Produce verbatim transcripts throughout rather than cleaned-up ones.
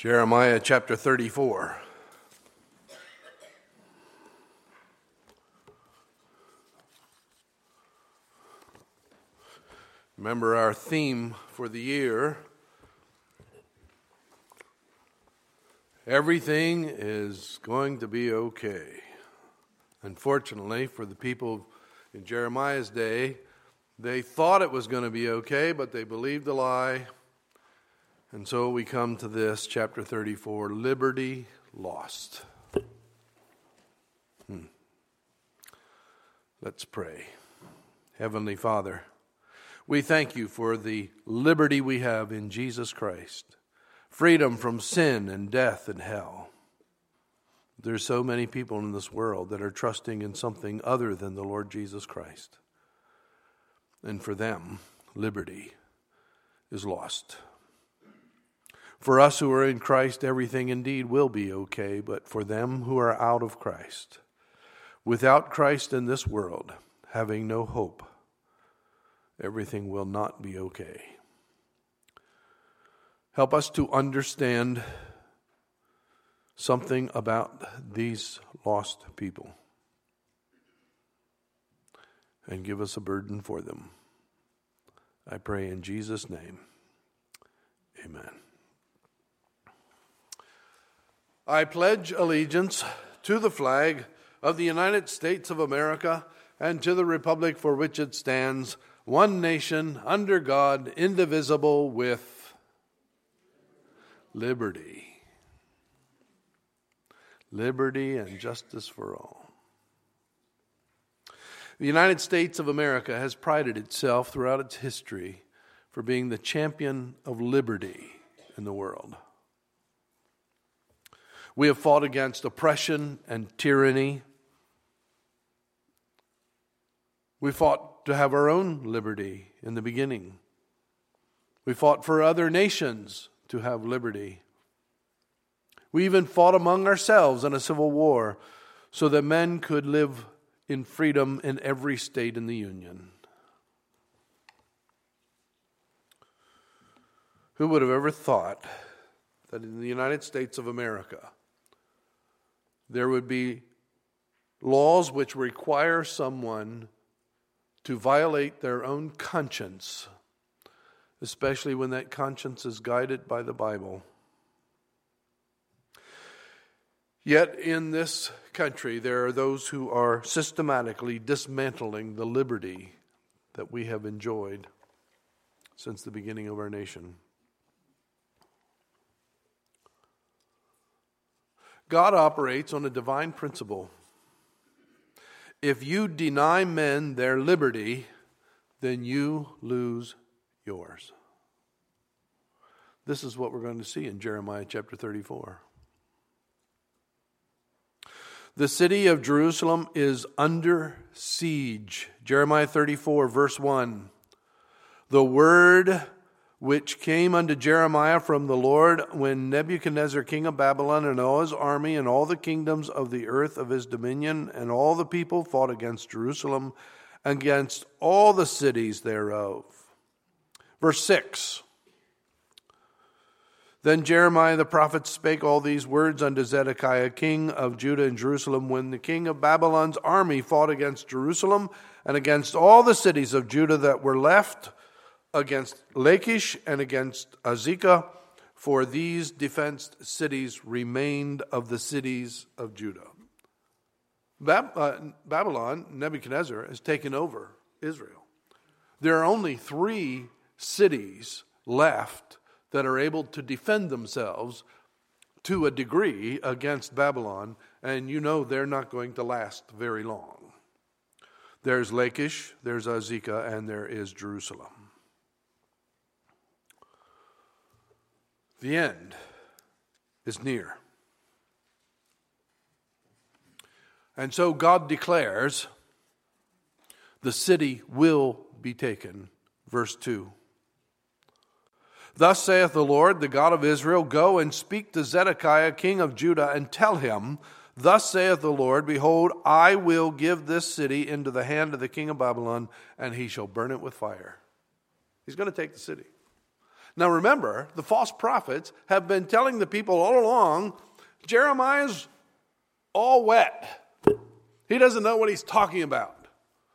Jeremiah chapter thirty-four. Remember our theme for the year. Everything is going to be okay. Unfortunately, for the people in Jeremiah's day, they thought it was going to be okay, but they believed a lie. And so we come to this, chapter thirty-four, liberty lost. Hmm. Let's pray. Heavenly Father, we thank you for the liberty we have in Jesus Christ. Freedom from sin and death and hell. There's so many people in this world that are trusting in something other than the Lord Jesus Christ. And for them, liberty is lost. For us who are in Christ, everything indeed will be okay, but for them who are out of Christ, without Christ in this world, having no hope, everything will not be okay. Help us to understand something about these lost people and give us a burden for them. I pray in Jesus' name. Amen. I pledge allegiance to the flag of the United States of America and to the republic for which it stands, one nation, under God, indivisible, with liberty. Liberty and justice for all. The United States of America has prided itself throughout its history for being the champion of liberty in the world. We have fought against oppression and tyranny. We fought to have our own liberty in the beginning. We fought for other nations to have liberty. We even fought among ourselves in a civil war so that men could live in freedom in every state in the Union. Who would have ever thought that in the United States of America there would be laws which require someone to violate their own conscience, especially when that conscience is guided by the Bible? Yet in this country, there are those who are systematically dismantling the liberty that we have enjoyed since the beginning of our nation. God operates on a divine principle. If you deny men their liberty, then you lose yours. This is what we're going to see in Jeremiah chapter thirty-four. The city of Jerusalem is under siege. Jeremiah thirty-four, verse one. The word which came unto Jeremiah from the Lord when Nebuchadnezzar king of Babylon and all his army and all the kingdoms of the earth of his dominion and all the people fought against Jerusalem, against all the cities thereof. Verse six. Then Jeremiah the prophet spake all these words unto Zedekiah king of Judah and Jerusalem when the king of Babylon's army fought against Jerusalem and against all the cities of Judah that were left, against Lachish and against Azekah, for these defenced cities remained of the cities of Judah. Bab- uh, Babylon, Nebuchadnezzar, has taken over Israel. There are only three cities left that are able to defend themselves to a degree against Babylon, and you know they're not going to last very long. There's Lachish, there's Azekah, and there is Jerusalem. The end is near. And so God declares the city will be taken. Verse two. Thus saith the Lord, the God of Israel, go and speak to Zedekiah, king of Judah, and tell him, thus saith the Lord, behold, I will give this city into the hand of the king of Babylon, and he shall burn it with fire. He's going to take the city. Now remember, the false prophets have been telling the people all along, Jeremiah's all wet. He doesn't know what he's talking about.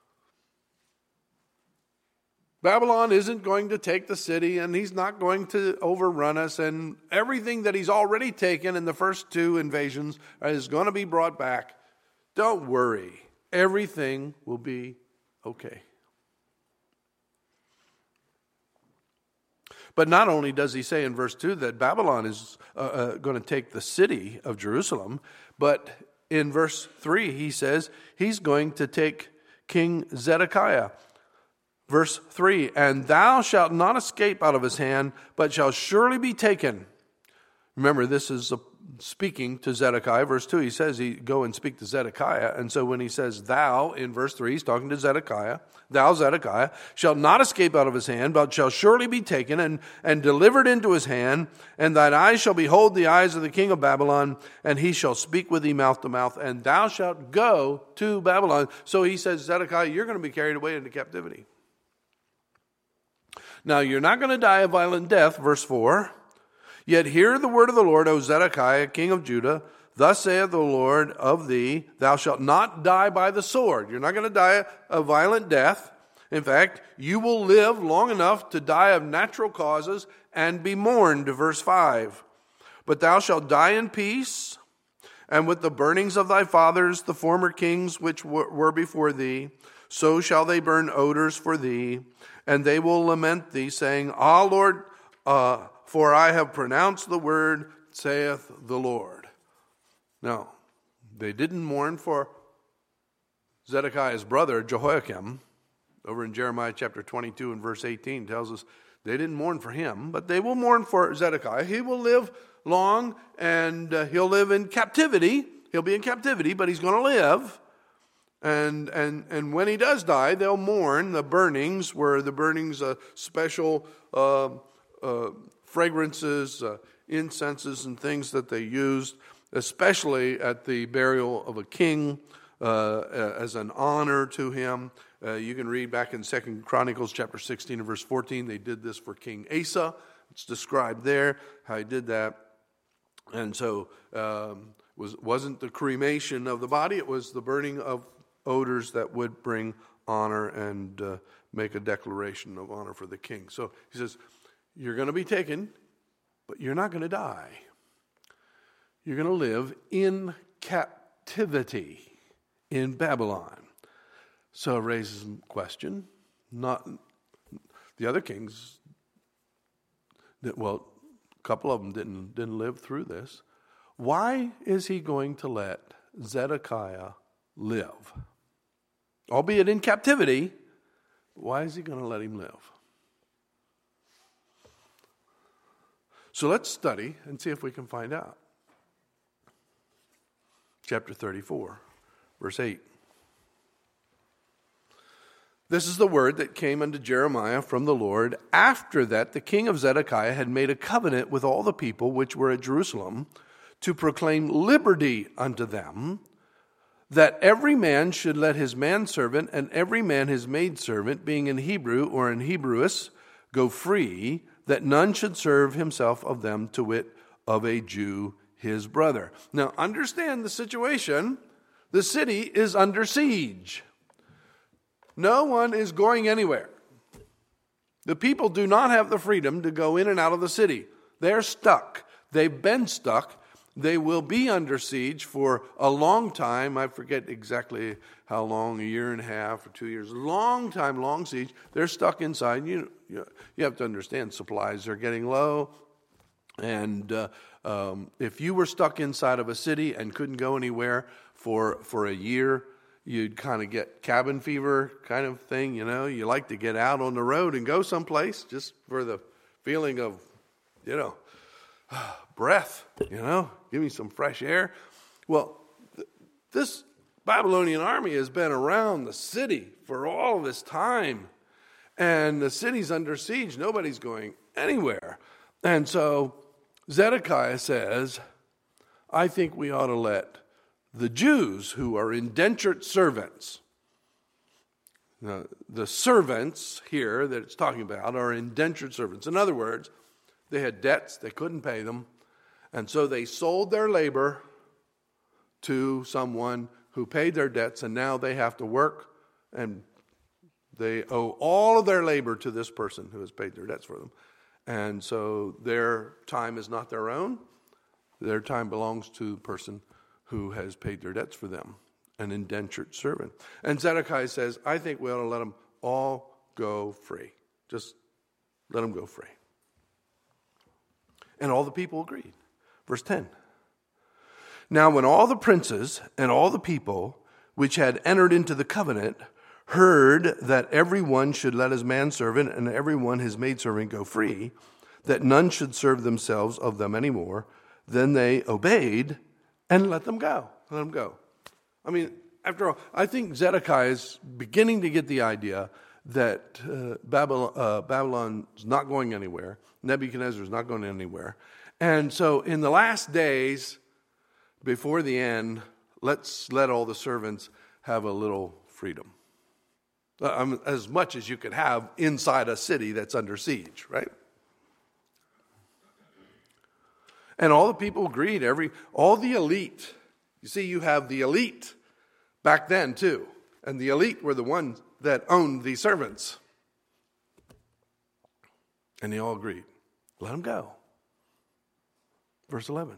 Babylon isn't going to take the city, and he's not going to overrun us, and everything that he's already taken in the first two invasions is going to be brought back. Don't worry. Everything will be okay. But not only does he say in verse two that Babylon is uh, uh, going to take the city of Jerusalem, but in verse three he says he's going to take King Zedekiah. Verse three, and thou shalt not escape out of his hand, but shall surely be taken. Remember, this is a, speaking to Zedekiah. Verse two, he says, he go and speak to Zedekiah. And so when he says thou in verse three, he's talking to Zedekiah. Thou, Zedekiah, shalt not escape out of his hand, but shall surely be taken and, and delivered into his hand. And thine eyes shall behold the eyes of the king of Babylon, and he shall speak with thee mouth to mouth, and thou shalt go to Babylon. So he says, Zedekiah, you're going to be carried away into captivity. Now, you're not going to die a violent death, verse four. Yet hear the word of the Lord, O Zedekiah, king of Judah. Thus saith the Lord of thee, thou shalt not die by the sword. You're not going to die a violent death. In fact, you will live long enough to die of natural causes and be mourned, verse five. But thou shalt die in peace, and with the burnings of thy fathers, the former kings which were before thee, so shall they burn odors for thee, and they will lament thee, saying, Ah, Lord, uh, for I have pronounced the word, saith the Lord. Now, they didn't mourn for Zedekiah's brother, Jehoiakim. Over in Jeremiah chapter twenty-two and verse eighteen tells us they didn't mourn for him, but they will mourn for Zedekiah. He will live long, and uh, he'll live in captivity. He'll be in captivity, but he's going to live. And and and when he does die, they'll mourn. The burnings were the burnings, uh, special uh, uh, fragrances, uh, incenses, and things that they used, especially at the burial of a king, uh, as an honor to him. Uh, you can read back in Second Chronicles chapter sixteen and verse fourteen. They did this for King Asa. It's described there how he did that. And so um, was wasn't the cremation of the body; it was the burning of odors that would bring honor and uh, make a declaration of honor for the king. So he says, you're going to be taken, but you're not going to die. You're going to live in captivity in Babylon. So it raises a question. Not the other kings, that, well, a couple of them didn't, didn't live through this. Why is he going to let Zedekiah live? Albeit in captivity, why is he going to let him live? So let's study and see if we can find out. Chapter thirty-four, verse eight. This is the word that came unto Jeremiah from the Lord after that the king of Zedekiah had made a covenant with all the people which were at Jerusalem to proclaim liberty unto them, that every man should let his manservant and every man his maidservant, being an Hebrew or an Hebrewess, go free, that none should serve himself of them, to wit, of a Jew his brother. Now understand the situation. The city is under siege. No one is going anywhere. The people do not have the freedom to go in and out of the city. They're stuck. They've been stuck. They will be under siege for a long time. I forget exactly how long, a year and a half or two years. Long time, long siege. They're stuck inside. You, you, you have to understand supplies are getting low. And uh, um, if you were stuck inside of a city and couldn't go anywhere for, for a year, you'd kind of get cabin fever kind of thing, you know. You like to get out on the road and go someplace just for the feeling of, you know, breath, you know, give me some fresh air. Well, th- this Babylonian army has been around the city for all this time, and the city's under siege. Nobody's going anywhere. And so Zedekiah says, I think we ought to let the Jews who are indentured servants, now, the servants here that it's talking about are indentured servants. In other words, They had debts, they couldn't pay them, and so they sold their labor to someone who paid their debts, and now they have to work, and they owe all of their labor to this person who has paid their debts for them. And so their time is not their own. Their time belongs to the person who has paid their debts for them, an indentured servant. And Zedekiah says, I think we ought to let them all go free. Just let them go free. And all the people agreed. Verse ten. Now when all the princes and all the people which had entered into the covenant heard that every one should let his manservant and every one his maidservant go free, that none should serve themselves of them any more, then they obeyed and let them go. Let them go. I mean, after all, I think Zedekiah is beginning to get the idea that uh, Babylon, uh, Babylon's not going anywhere. Nebuchadnezzar's not going anywhere. And so in the last days, before the end, let's let all the servants have a little freedom. Um, as much as you could have inside a city that's under siege, right? And all the people agreed. Every all the elite. You see, you have the elite back then too. And the elite were the ones that owned the servants. And they all agreed. Let them go. Verse eleven.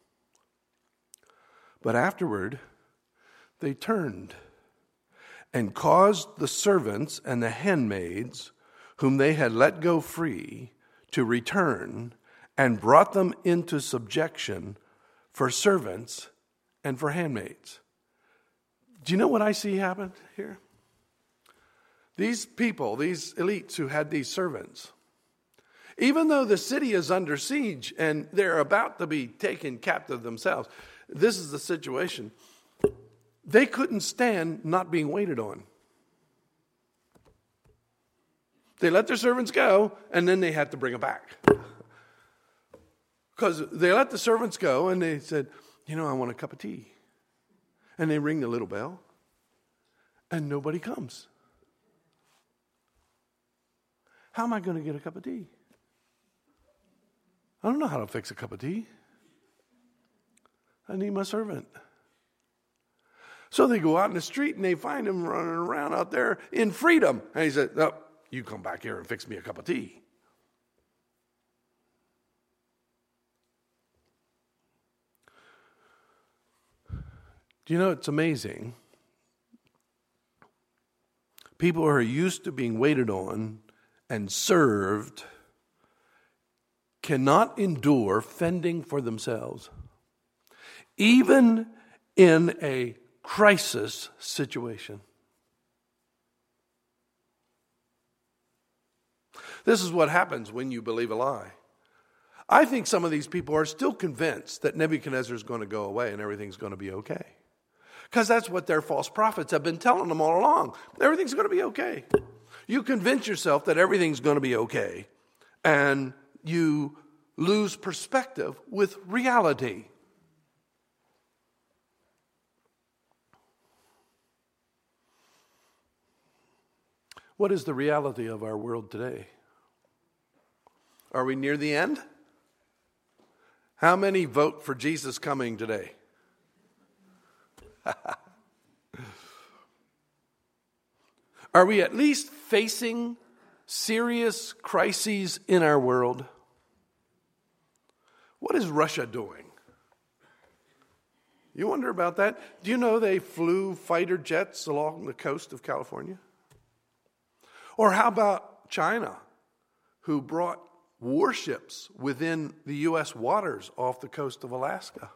But afterward, they turned and caused the servants and the handmaids whom they had let go free to return, and brought them into subjection for servants and for handmaids. Do you know what I see happen here? These people, these elites who had these servants, even though the city is under siege and they're about to be taken captive themselves, this is the situation. They couldn't stand not being waited on. They let their servants go, and then they had to bring them back. Because they let the servants go, and they said, you know, I want a cup of tea. And they ring the little bell, and nobody comes. How am I going to get a cup of tea? I don't know how to fix a cup of tea. I need my servant. So they go out in the street and they find him running around out there in freedom. And he said, oh, you come back here and fix me a cup of tea. Do you know, it's amazing. People who are used to being waited on and served cannot endure fending for themselves. Even in a crisis situation. This is what happens when you believe a lie. I think some of these people are still convinced that Nebuchadnezzar is going to go away and everything's going to be okay. Because that's what their false prophets have been telling them all along. Everything's going to be okay. You convince yourself that everything's going to be okay, and you lose perspective with reality. What is the reality of our world today? Are we near the end? How many vote for Jesus coming today? Are we at least facing serious crises in our world? What is Russia doing? You wonder about that? Do you know they flew fighter jets along the coast of California? Or how about China, who brought warships within the U S waters off the coast of Alaska?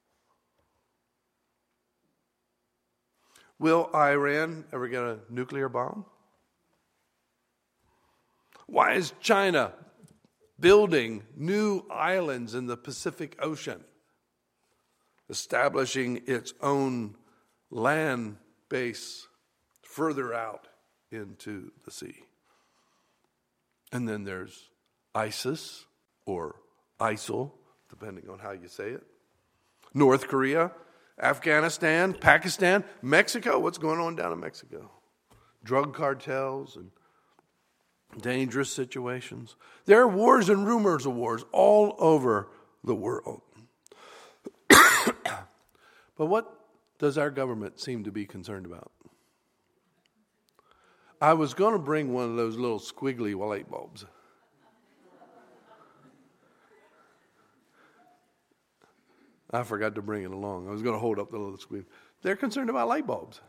Will Iran ever get a nuclear bomb? Why is China building new islands in the Pacific Ocean, establishing its own land base further out into the sea? And then there's ISIS or ISIL, depending on how you say it. North Korea, Afghanistan, Pakistan, Mexico. What's going on down in Mexico? Drug cartels and dangerous situations. There are wars and rumors of wars all over the world. But what does our government seem to be concerned about? I was going to bring one of those little squiggly light bulbs. I forgot to bring it along. I was going to hold up the little squeak. They're concerned about light bulbs.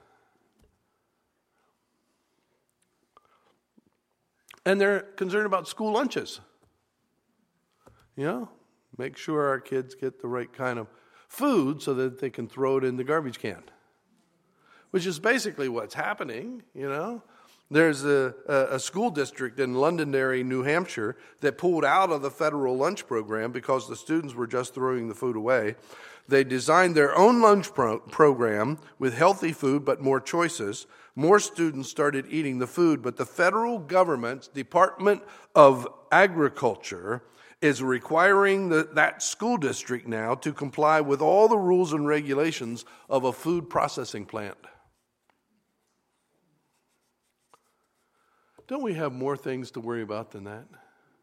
And they're concerned about school lunches. You know, make sure our kids get the right kind of food so that they can throw it in the garbage can. Which is basically what's happening, you know. There's a, a school district in Londonderry, New Hampshire, that pulled out of the federal lunch program because the students were just throwing the food away. They designed their own lunch pro- program with healthy food but more choices. More students started eating the food, but the federal government's Department of Agriculture is requiring the, that school district now to comply with all the rules and regulations of a food processing plant. Don't we have more things to worry about than that?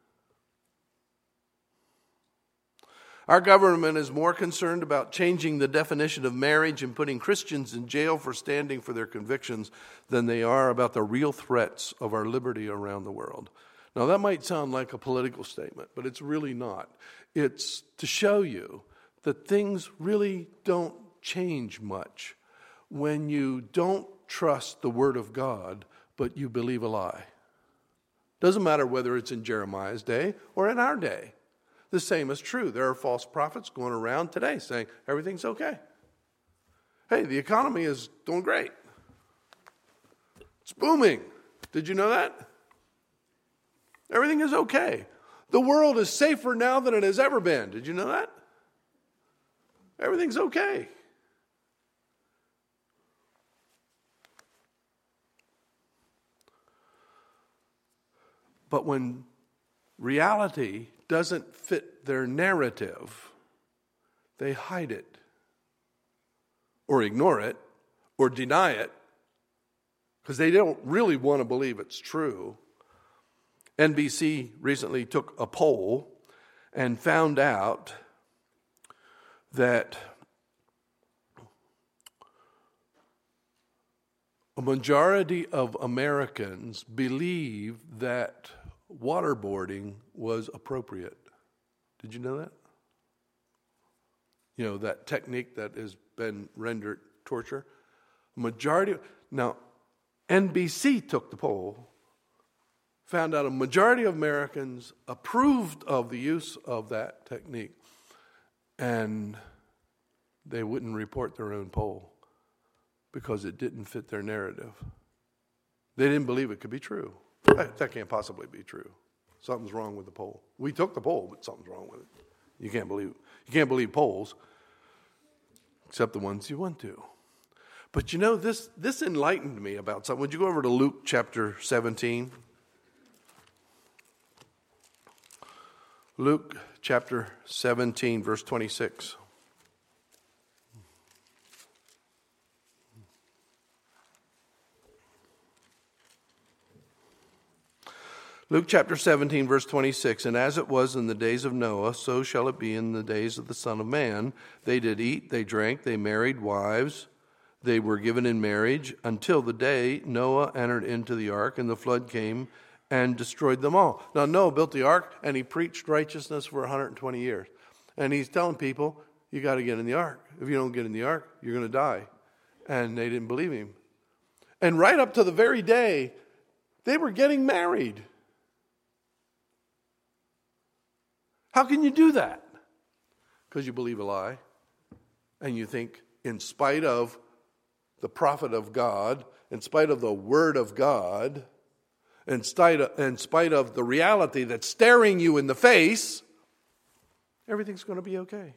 Our government is more concerned about changing the definition of marriage and putting Christians in jail for standing for their convictions than they are about the real threats of our liberty around the world. Now, that might sound like a political statement, but it's really not. It's to show you that things really don't change much when you don't trust the Word of God, but you believe a lie. Doesn't matter whether it's in Jeremiah's day or in our day. The same is true. There are false prophets going around today saying everything's okay. Hey, the economy is doing great. It's booming. Did you know that? Everything is okay. The world is safer now than it has ever been. Did you know that? Everything's okay. But when reality doesn't fit their narrative, they hide it, or ignore it, or deny it, because they don't really want to believe it's true. N B C recently took a poll and found out that a majority of Americans believe that waterboarding was appropriate. Did you know that? You know, that technique that has been rendered torture. Majority, now, N B C took the poll, found out a majority of Americans approved of the use of that technique, and they wouldn't report their own poll because it didn't fit their narrative. They didn't believe it could be true. That, that can't possibly be true. Something's wrong with the poll. We took the poll, but something's wrong with it. You can't believe you can't believe polls, except the ones you want to. But you know, this this enlightened me about something. Would you go over to Luke chapter seventeen? Luke chapter seventeen, verse twenty-six. Luke chapter seventeen, verse twenty-six, and as it was in the days of Noah, so shall it be in the days of the Son of Man. They did eat, they drank, they married wives, they were given in marriage, until the day Noah entered into the ark, and the flood came and destroyed them all. Now, Noah built the ark, and he preached righteousness for one hundred twenty years. And he's telling people, you got to get in the ark. If you don't get in the ark, you're going to die. And they didn't believe him. And right up to the very day, they were getting married. How can you do that? Because you believe a lie. And you think, in spite of the prophet of God, in spite of the word of God, in spite of, in spite of the reality that's staring you in the face, everything's going to be okay.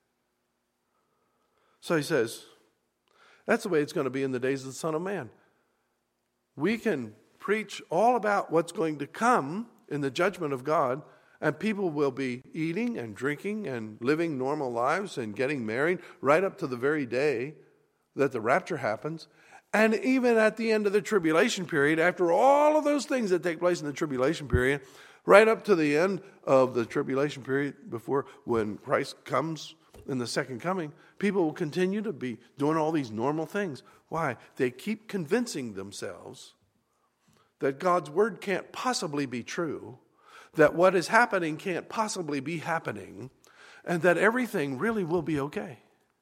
So he says, that's the way it's going to be in the days of the Son of Man. We can preach all about what's going to come in the judgment of God, and people will be eating and drinking and living normal lives and getting married right up to the very day that the rapture happens. And even at the end of the tribulation period, after all of those things that take place in the tribulation period, right up to the end of the tribulation period before when Christ comes in the second coming, people will continue to be doing all these normal things. Why? They keep convincing themselves that God's word can't possibly be true, that what is happening can't possibly be happening, and that everything really will be okay.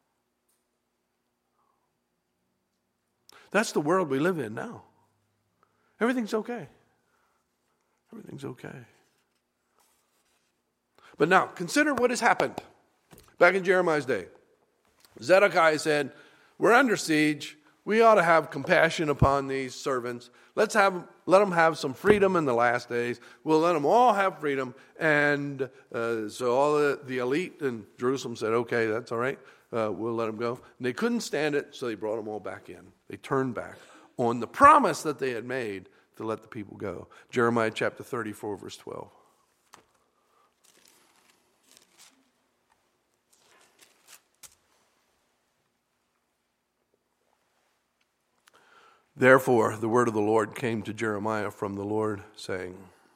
That's the world we live in now. Everything's okay. Everything's okay. But now, consider what has happened. Back in Jeremiah's day, Zedekiah said, we're under siege. We ought to have compassion upon these servants. Let's have, let them have some freedom in the last days. We'll let them all have freedom. And uh, so all the, the elite in Jerusalem said, okay, that's all right. Uh, we'll let them go. And they couldn't stand it, so they brought them all back in. They turned back on the promise that they had made to let the people go. Jeremiah chapter thirty-four, verse twelve. Therefore, the word of the Lord came to Jeremiah from the Lord, saying,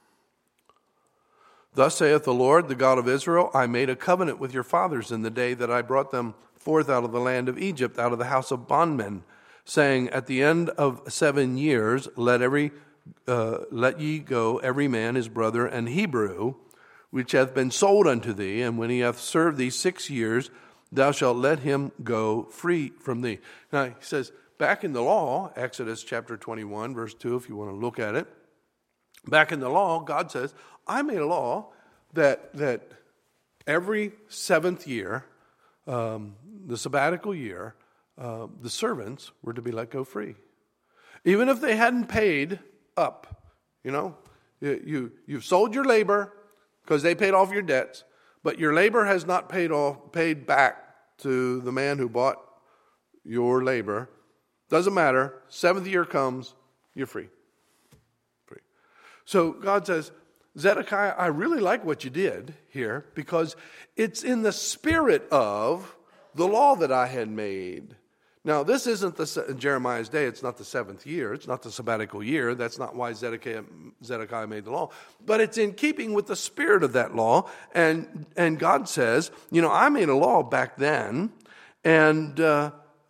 Thus saith the Lord, the God of Israel, I made a covenant with your fathers in the day that I brought them forth out of the land of Egypt, out of the house of bondmen, saying, At the end of seven years, let every uh, let ye go every man his brother and Hebrew, which hath been sold unto thee, and when he hath served thee six years, thou shalt let him go free from thee. Now, he says, back in the law, Exodus chapter twenty-one, verse two, if you want to look at it, back in the law, God says, I made a law that that every seventh year, um, the sabbatical year, uh, the servants were to be let go free. Even if they hadn't paid up, you know, you, you, you've sold your labor because they paid off your debts, but your labor has not paid off, paid back to the man who bought your labor. Doesn't matter. Seventh year comes, you're free. Free. So God says, Zedekiah, I really like what you did here because it's in the spirit of the law that I had made. Now, this isn't the Jeremiah's day. It's not the seventh year. It's not the sabbatical year. That's not why Zedekiah, Zedekiah made the law. But it's in keeping with the spirit of that law. And, and God says, you know, I made a law back then. And, uh,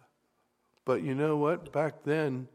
but you know what? Back then,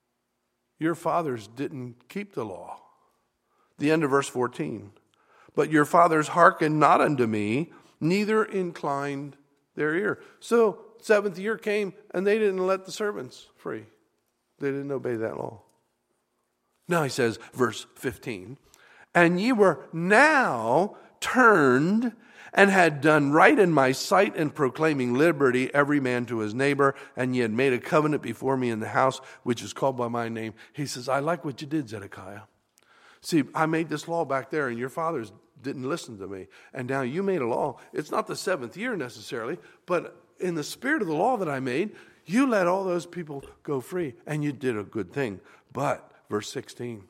your fathers didn't keep the law. The end of verse fourteen. But your fathers hearkened not unto me, neither inclined their ear. So, seventh year came, and they didn't let the servants free. They didn't obey that law. Now he says, verse fifteen, and ye were now turned and had done right in my sight in proclaiming liberty, every man to his neighbor, and ye had made a covenant before me in the house, which is called by my name. He says, I like what you did, Zedekiah. See, I made this law back there, and your fathers didn't listen to me. And now you made a law. It's not the seventh year necessarily, but in the spirit of the law that I made, you let all those people go free, and you did a good thing. But, verse sixteen,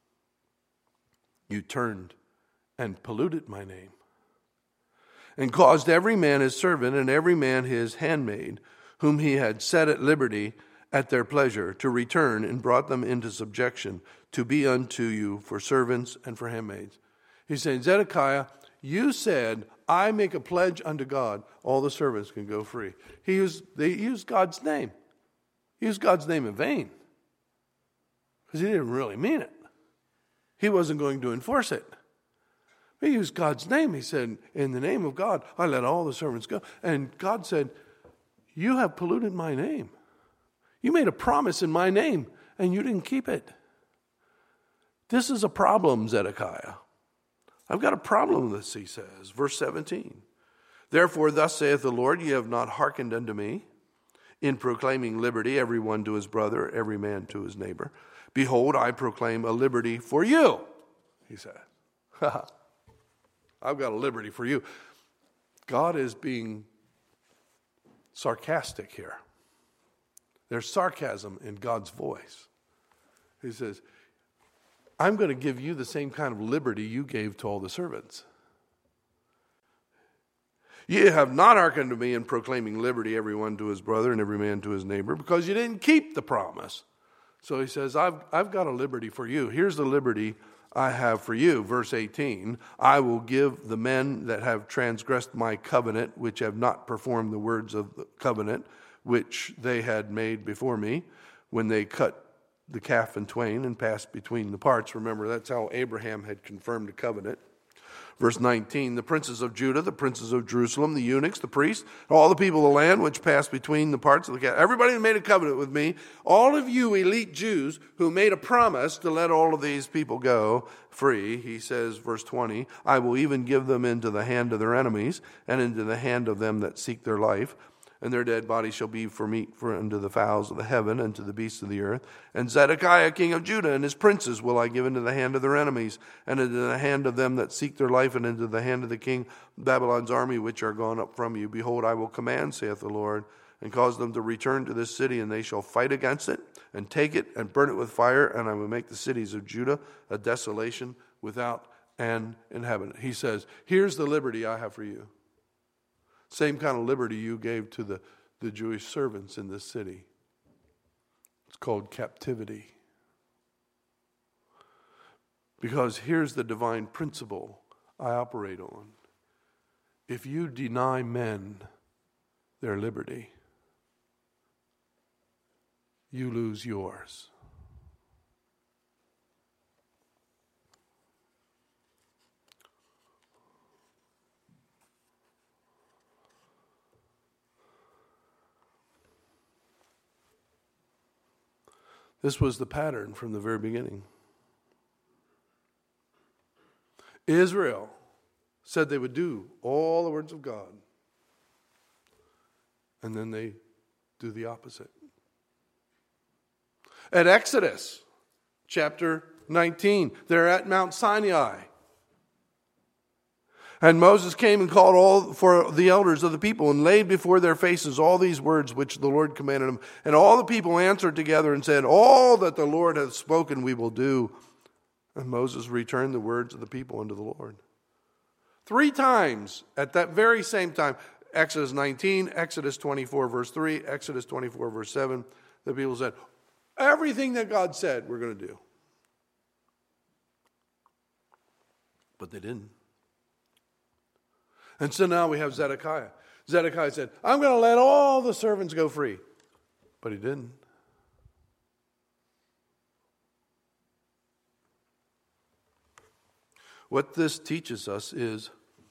you turned and polluted my name, and caused every man his servant and every man his handmaid, whom he had set at liberty at their pleasure, to return, and brought them into subjection, to be unto you for servants and for handmaids. He's saying, Zedekiah, you said, I make a pledge unto God, all the servants can go free. He used, they used God's name. He used God's name in vain, because he didn't really mean it. He wasn't going to enforce it. He used God's name. He said, in the name of God, I let all the servants go. And God said, you have polluted my name. You made a promise in my name, and you didn't keep it. This is a problem, Zedekiah. I've got a problem with this, he says. Verse seventeen. Therefore, thus saith the Lord, ye have not hearkened unto me in proclaiming liberty, every one to his brother, every man to his neighbor. Behold, I proclaim a liberty for you, he said. I've got a liberty for you. God is being sarcastic here. There's sarcasm in God's voice. He says, I'm going to give you the same kind of liberty you gave to all the servants. Ye have not hearkened to me in proclaiming liberty, every one to his brother and every man to his neighbor, because you didn't keep the promise. So he says, I've, I've got a liberty for you. Here's the liberty I have for you. Verse eighteen, I will give the men that have transgressed my covenant, which have not performed the words of the covenant, which they had made before me, when they cut the calf in twain and passed between the parts. Remember, that's how Abraham had confirmed the covenant. Verse nineteen, the princes of Judah, the princes of Jerusalem, the eunuchs, the priests, all the people of the land which passed between the parts of the calf. Everybody who made a covenant with me, all of you elite Jews who made a promise to let all of these people go free, he says, verse twenty, I will even give them into the hand of their enemies and into the hand of them that seek their life. And their dead bodies shall be for meat for unto the fowls of the heaven and to the beasts of the earth. And Zedekiah king of Judah and his princes will I give into the hand of their enemies, and into the hand of them that seek their life, and into the hand of the king of Babylon's army, which are gone up from you. Behold, I will command, saith the Lord, and cause them to return to this city, and they shall fight against it, and take it, and burn it with fire, and I will make the cities of Judah a desolation without an inhabitant. He says, here's the liberty I have for you. Same kind of liberty you gave to the, the Jewish servants in this city. It's called captivity. Because here's the divine principle I operate on. If you deny men their liberty, you lose yours. This was the pattern from the very beginning. Israel said they would do all the words of God, and then they do the opposite. At Exodus chapter nineteen, they're at Mount Sinai. And Moses came and called all for the elders of the people and laid before their faces all these words which the Lord commanded him. And all the people answered together and said, all that the Lord hath spoken we will do. And Moses returned the words of the people unto the Lord. Three times at that very same time, Exodus nineteen, Exodus twenty-four verse three, Exodus twenty-four verse seven, the people said, everything that God said we're going to do. But they didn't. And so now we have Zedekiah. Zedekiah said, I'm going to let all the servants go free. But he didn't. What this teaches us is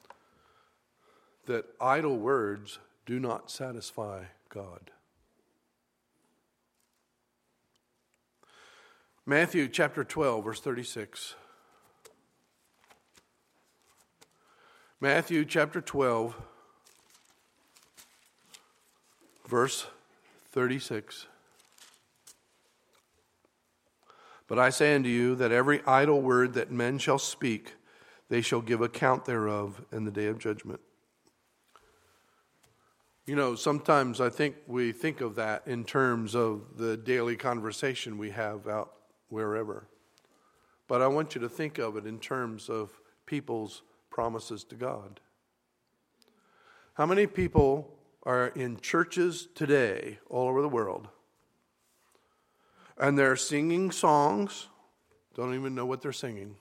that idle words do not satisfy God. Matthew chapter twelve, verse thirty-six. Matthew chapter twelve, verse thirty-six. But I say unto you that every idle word that men shall speak, they shall give account thereof in the day of judgment. You know, sometimes I think we think of that in terms of the daily conversation we have out wherever. But I want you to think of it in terms of people's promises to God. How many people are in churches today all over the world, and they're singing songs, don't even know what they're singing.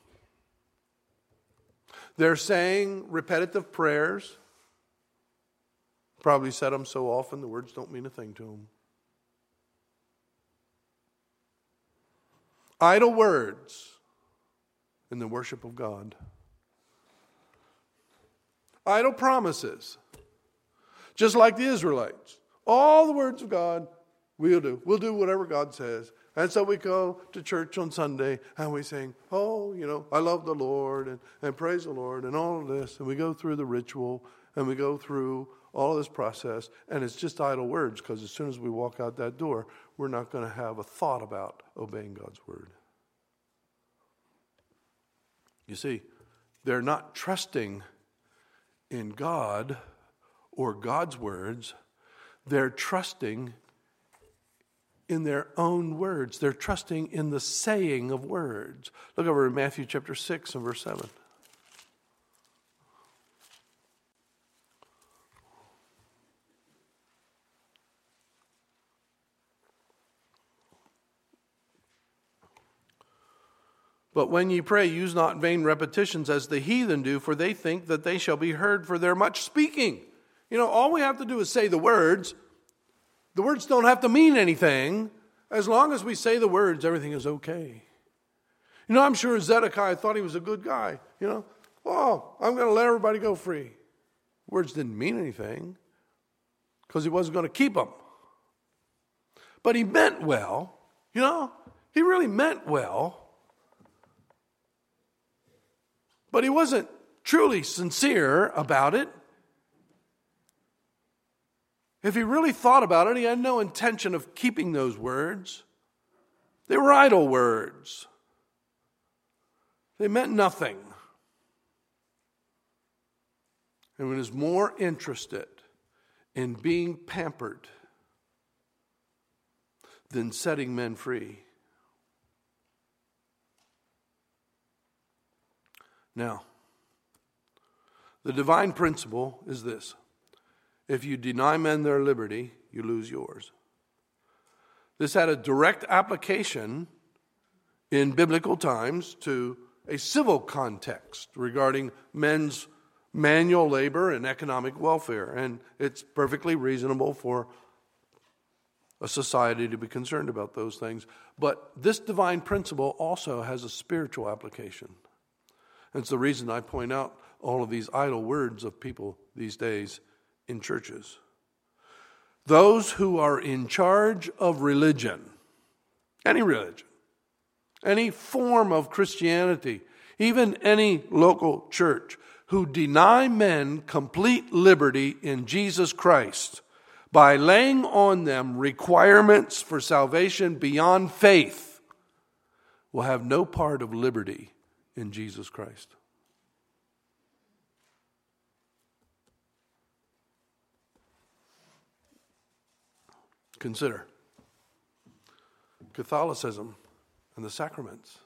They're saying repetitive prayers, probably said them so often the words don't mean a thing to them. Idle words in the worship of God. Idle promises, just like the Israelites. All the words of God, we'll do. We'll do whatever God says. And so we go to church on Sunday and we sing, oh, you know, I love the Lord and, and praise the Lord and all of this. And we go through the ritual and we go through all of this process. And it's just idle words, because as soon as we walk out that door, we're not going to have a thought about obeying God's word. You see, they're not trusting in God or God's words. They're trusting in their own words. They're trusting in the saying of words. Look over in Matthew chapter six and verse seven. But when ye pray, use not vain repetitions as the heathen do, for they think that they shall be heard for their much speaking. You know, all we have to do is say the words. The words don't have to mean anything. As long as we say the words, everything is okay. You know, I'm sure Zedekiah thought he was a good guy. You know, oh, I'm going to let everybody go free. Words didn't mean anything because he wasn't going to keep them. But he meant well. You know, he really meant well. But he wasn't truly sincere about it. If he really thought about it, he had no intention of keeping those words. They were idle words. They meant nothing. And he was more interested in being pampered than setting men free. Now, the divine principle is this. If you deny men their liberty, you lose yours. This had a direct application in biblical times to a civil context regarding men's manual labor and economic welfare. And it's perfectly reasonable for a society to be concerned about those things. But this divine principle also has a spiritual application. It's the reason I point out all of these idle words of people these days in churches. Those who are in charge of religion, any religion, any form of Christianity, even any local church, who deny men complete liberty in Jesus Christ by laying on them requirements for salvation beyond faith, will have no part of liberty in Jesus Christ. Consider Catholicism and the sacraments,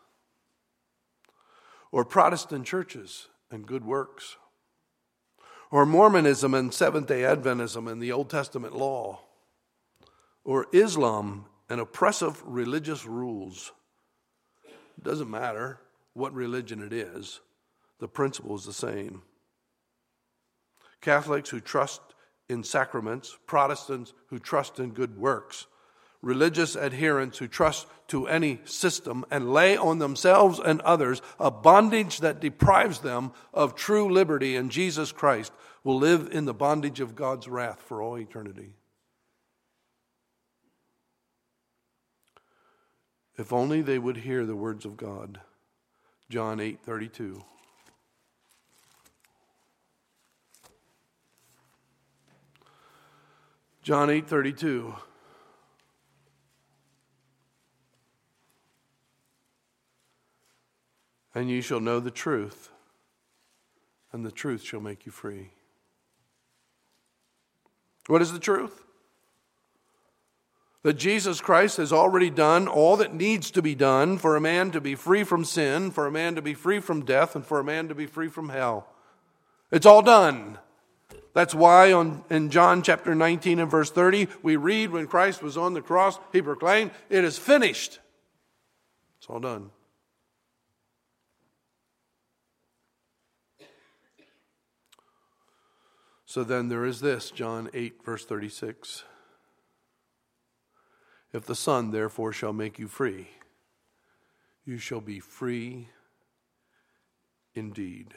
or Protestant churches and good works, or Mormonism and Seventh-day Adventism and the Old Testament law, or Islam and oppressive religious rules. It doesn't matter what religion it is, the principle is the same. Catholics who trust in sacraments, Protestants who trust in good works, religious adherents who trust to any system and lay on themselves and others a bondage that deprives them of true liberty in Jesus Christ will live in the bondage of God's wrath for all eternity. If only they would hear the words of God. John eight thirty-two. John eight thirty-two. And ye shall know the truth, and the truth shall make you free. What is the truth? That Jesus Christ has already done all that needs to be done for a man to be free from sin, for a man to be free from death, and for a man to be free from hell. It's all done. That's why on, in John chapter nineteen and verse thirty, we read when Christ was on the cross, he proclaimed, "It is finished." It's all done. So then there is this, John eight verse thirty-six. If the Son therefore shall make you free, you shall be free indeed.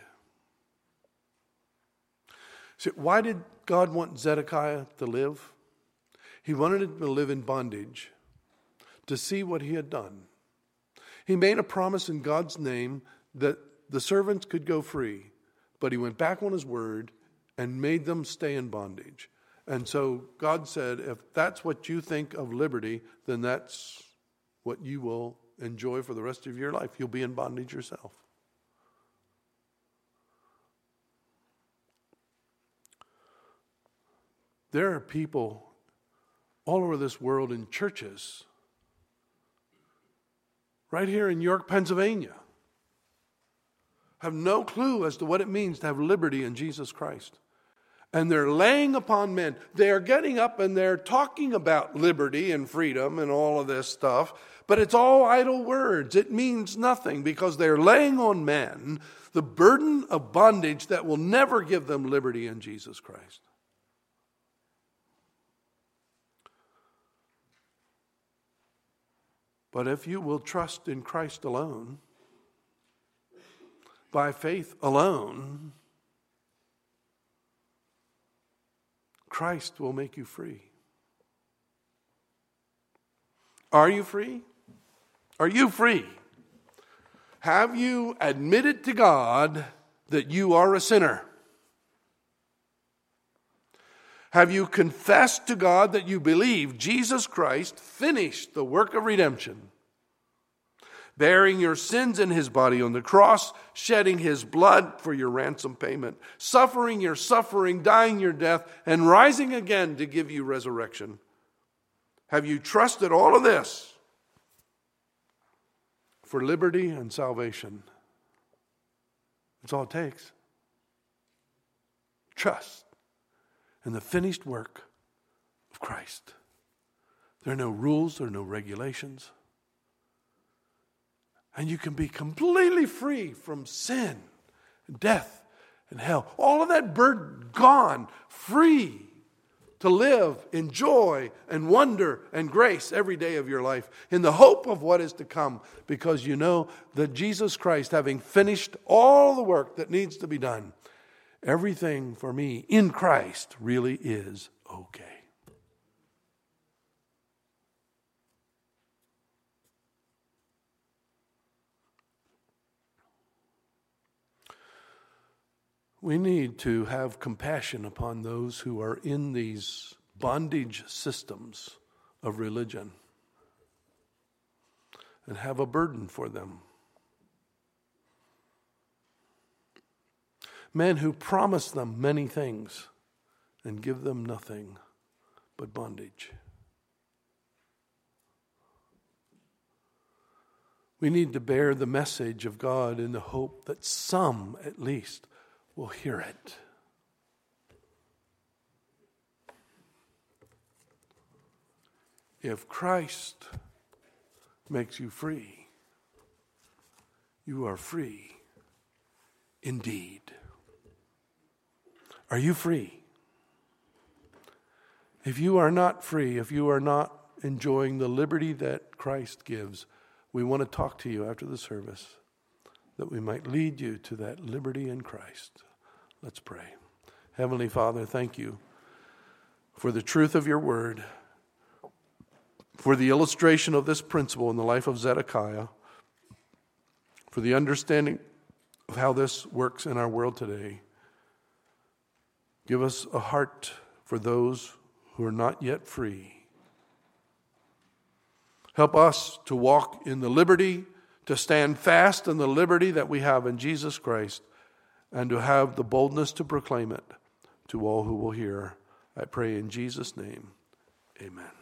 So why did God want Zedekiah to live? He wanted him to live in bondage, to see what he had done. He made a promise in God's name that the servants could go free, but he went back on his word and made them stay in bondage. And so God said, if that's what you think of liberty, then that's what you will enjoy for the rest of your life. You'll be in bondage yourself. There are people all over this world in churches, right here in York, Pennsylvania, have no clue as to what it means to have liberty in Jesus Christ. And they're laying upon men. They are getting up and they're talking about liberty and freedom and all of this stuff. But it's all idle words. It means nothing because they're laying on men the burden of bondage that will never give them liberty in Jesus Christ. But if you will trust in Christ alone, by faith alone, Christ will make you free. Are you free? Are you free? Have you admitted to God that you are a sinner? Have you confessed to God that you believe Jesus Christ finished the work of redemption, bearing your sins in his body on the cross, shedding his blood for your ransom payment, suffering your suffering, dying your death, and rising again to give you resurrection? Have you trusted all of this for liberty and salvation? That's all it takes. Trust in the finished work of Christ. There are no rules, there are no regulations. And you can be completely free from sin, and death, and hell. All of that burden gone, free to live in joy and wonder and grace every day of your life in the hope of what is to come, because you know that Jesus Christ, having finished all the work that needs to be done, everything for me in Christ really is okay. We need to have compassion upon those who are in these bondage systems of religion and have a burden for them. Men who promise them many things and give them nothing but bondage. We need to bear the message of God in the hope that some, at least, will hear it. If Christ makes you free, you are free indeed. Are you free? If you are not free, if you are not enjoying the liberty that Christ gives, we want to talk to you after the service that we might lead you to that liberty in Christ. Let's pray. Heavenly Father, thank you for the truth of your word, for the illustration of this principle in the life of Zedekiah, for the understanding of how this works in our world today. Give us a heart for those who are not yet free. Help us to walk in the liberty, to stand fast in the liberty that we have in Jesus Christ, and to have the boldness to proclaim it to all who will hear. I pray in Jesus' name, amen.